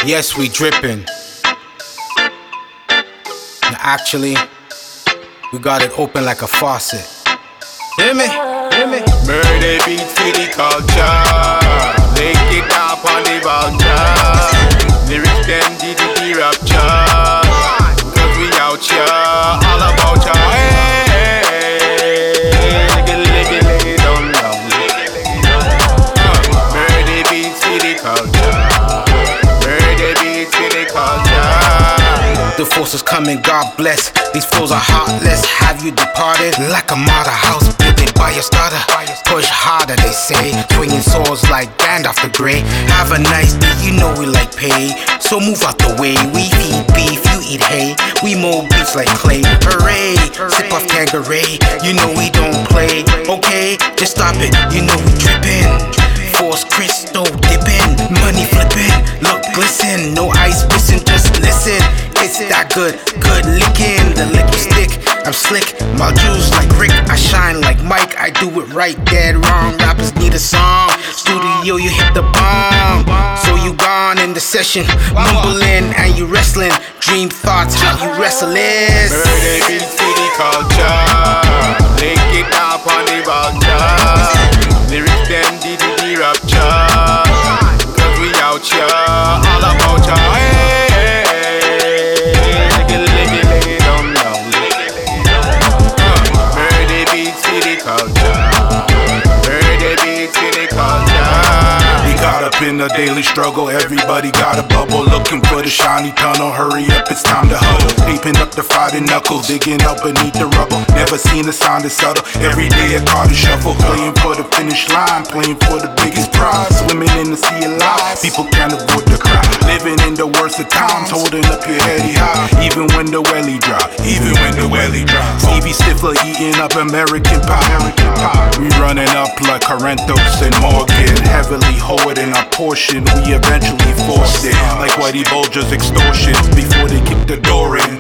Yes, we dripping. And actually, we got it open like a faucet. Hear me? Hear me? Murder beats for the culture. Take it up on the vulture. Lyrics them did the rapture. Cause we out here, all about ya. Hey, lay down now. Murder beats for the culture. Murder beats for the culture. The forces coming, God bless. These flows are heartless. Have you departed? Like a martyr house building by your starter. Push harder, they say. Swinging swords like Gandalf the Grey. Have a nice day, you know we like pay. So move out the way. We eat beef, you eat hay. We mold beats like clay. Hooray! Sip off Tanqueray. You know we don't play. Okay, just stop it. You know we drippin'. Force crystal dipping. Money flipping. Look glisten. No ice missing, just listen. It's that good licking. The liquid stick, I'm slick. My jewels like Rick, I shine like Mike. I do it right, dead wrong. Rappers need a song. Studio, you hit the bomb. So you gone in the session, mumbling and you wrestling. Dream thoughts, how you restless. Murder beats for the culture. Take it up on the vulture. Lyrics them did the rapture. Cause we out here, all about ya. In the daily struggle, everybody got a bubble. Looking for the shiny tunnel, hurry up, it's time to huddle. Taping up the fighting knuckles, digging up beneath the rubble. Never seen a sound as subtle, every day a card to shuffle. Playing for the finish line, playing for the biggest prize. Swimming in the sea of life, people can't avoid the cry. Living in the worst of times, holding up your head high. Even when the welly dry, even when the welly dry. Stevie Stifler eating up American pie. We running up like Corinthos and Morgan, heavily hoarding our portion, we eventually forced it. Like Whitey Bulger's extortion, before they kick the door in.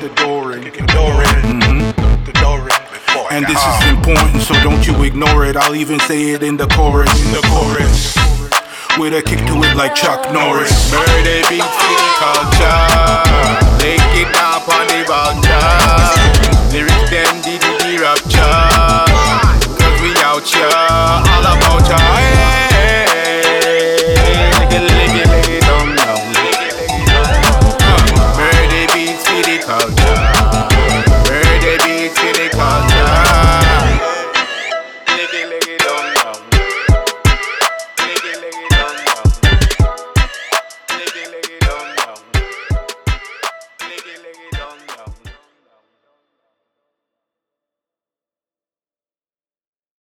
And this is important, so don't you ignore it. I'll even say it in the chorus. With a kick to it like Chuck Norris. Murder beats for the culture. Take it up on the vulture. Lyrics them